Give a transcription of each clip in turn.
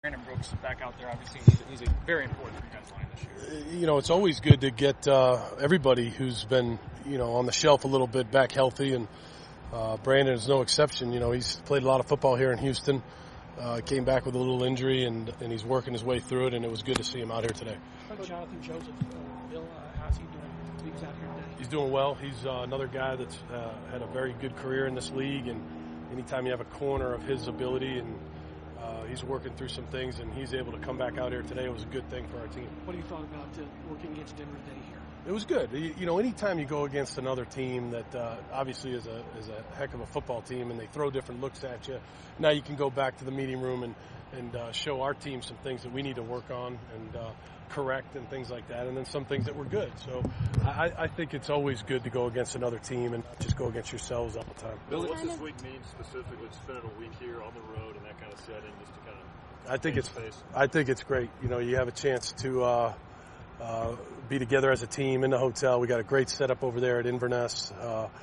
Brandon Brooks back out there, obviously, he's a very important for you guys' line this year. It's always good to get everybody who's been, on the shelf a little bit back healthy, and Brandon is no exception. He's played a lot of football here in Houston, came back with a little injury, and he's working his way through it, and it was good to see him out here today. How about Jonathan Joseph? Bill, how's he doing? He was out here today. He's doing well. He's another guy that's had a very good career in this league, and anytime you have a corner of his ability, and he's working through some things, and he's able to come back out here today. It was a good thing for our team. What do you thought about working against Denver today here? It was good. Anytime you go against another team that obviously is a heck of a football team, and they throw different looks at you, now you can go back to the meeting room and show our team some things that we need to work on and correct and things like that, and then some things that were good. So I think it's always good to go against another team and just go against yourselves all the time. Bill, what's this week mean specifically, spending a week here on the road and that kind of setting, just to kind of I think it's great. You have a chance to be together as a team in the hotel. We got a great setup over there at Inverness.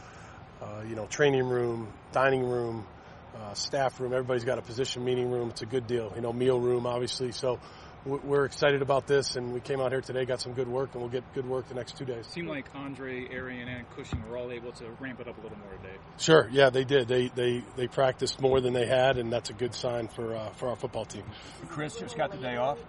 Training room, dining room, staff room. Everybody's got a position meeting room. It's a good deal. Meal room, obviously. So we're excited about this, and we came out here today, got some good work, and we'll get good work the next 2 days. It seemed like Andre, Arian, and Cushing were all able to ramp it up a little more today. Sure, yeah, they did. They practiced more than they had, and that's a good sign for our football team. Chris just got the day off.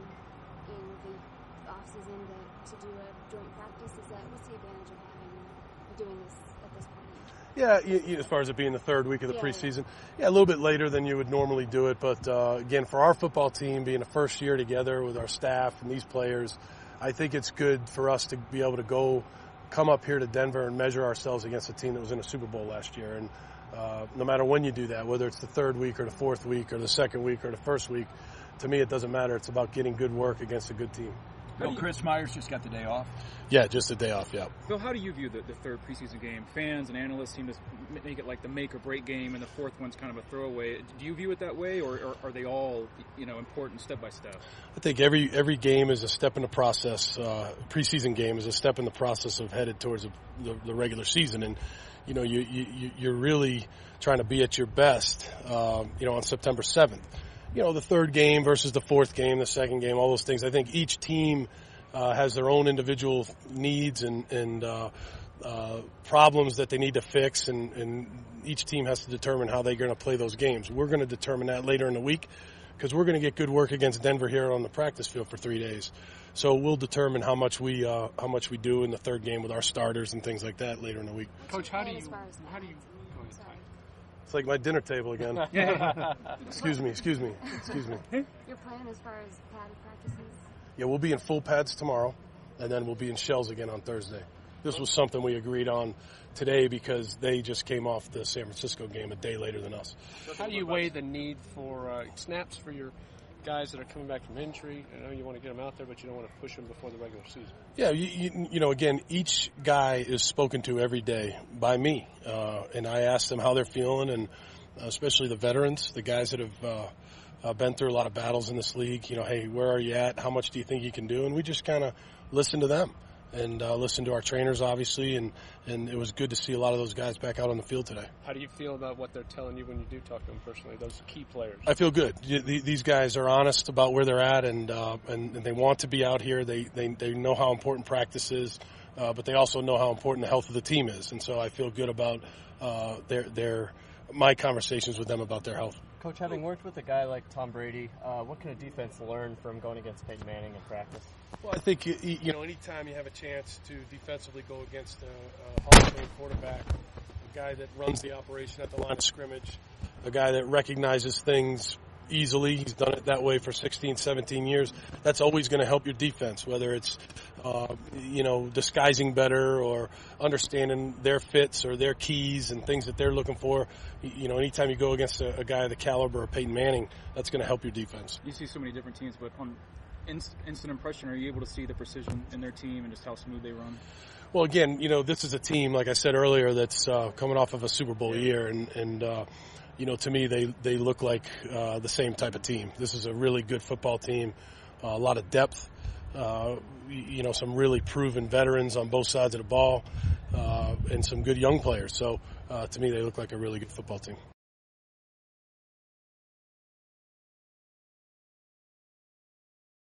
In the off-season to do a joint practice, what's the advantage of doing this at this point? Yeah, as far as it being the third week of the preseason, a little bit later than you would normally do it. But again, for our football team, being the first year together with our staff and these players, I think it's good for us to be able to come up here to Denver and measure ourselves against a team that was in a Super Bowl last year. And no matter when you do that, whether it's the third week or the fourth week or the second week or the first week, to me it doesn't matter. It's about getting good work against a good team. Bill, Chris Myers just got the day off. Yeah, just a day off, yeah. Bill, how do you view the third preseason game? Fans and analysts seem to make it like the make or break game, and the fourth one's kind of a throwaway. Do you view it that way, or are they all important step by step? I think every game is a step in the process. Preseason game is a step in the process of headed towards the regular season, and you're really trying to be at your best. On September 7th. The third game versus the fourth game, the second game, all those things. I think each team has their own individual needs and problems that they need to fix, and each team has to determine how they're going to play those games. We're going to determine that later in the week because we're going to get good work against Denver here on the practice field for 3 days. So we'll determine how much we do in the third game with our starters and things like that later in the week. Coach, how do you? It's like my dinner table again. Excuse me. Your plan as far as padded practices? Yeah, we'll be in full pads tomorrow, and then we'll be in shells again on Thursday. This was something we agreed on today because they just came off the San Francisco game a day later than us. How do you weigh the need for snaps for your guys that are coming back from injury? I know you want to get them out there, but you don't want to push them before the regular season. Yeah, again, each guy is spoken to every day by me, and I ask them how they're feeling, and especially the veterans, the guys that have been through a lot of battles in this league. Hey, where are you at? How much do you think you can do? And we just kind of listen to them and listen to our trainers, obviously, and it was good to see a lot of those guys back out on the field today. How do you feel about what they're telling you when you do talk to them personally, those key players? I feel good. These guys are honest about where they're at, and they want to be out here. They know how important practice is, but they also know how important the health of the team is, and so I feel good about my conversations with them about their health. Coach, having worked with a guy like Tom Brady, what can a defense learn from going against Peyton Manning in practice? Well, I think, anytime you have a chance to defensively go against a Hall of Fame quarterback, a guy that runs the operation at the line of scrimmage, a guy that recognizes things easily, he's done it that way for 16, 17 years, that's always going to help your defense, whether it's, disguising better or understanding their fits or their keys and things that they're looking for. Anytime you go against a guy of the caliber of Peyton Manning, that's going to help your defense. You see so many different teams, but on instant impression, are you able to see the precision in their team and just how smooth they run? Well, again, this is a team, like I said earlier, that's coming off of a Super Bowl year, and to me, they look like the same type of team. This is a really good football team, a lot of depth, some really proven veterans on both sides of the ball, and some good young players. So, to me, they look like a really good football team.